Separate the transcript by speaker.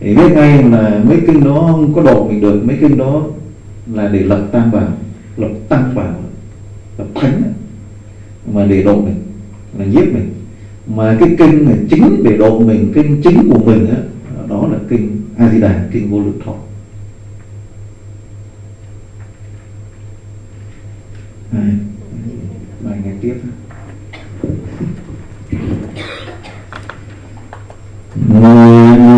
Speaker 1: Thì biết ngay là mấy kinh đó không có độ mình được, mấy kinh đó là để lập tam bảo, lập tăng bảo, lập thánh, mà để độ mình, là giết mình. Mà cái kinh này chính để độ mình, kinh chính của mình á, đó là kinh A Di Đà, kinh Vô Lượng Thọ. Bài nghe tiếp. Người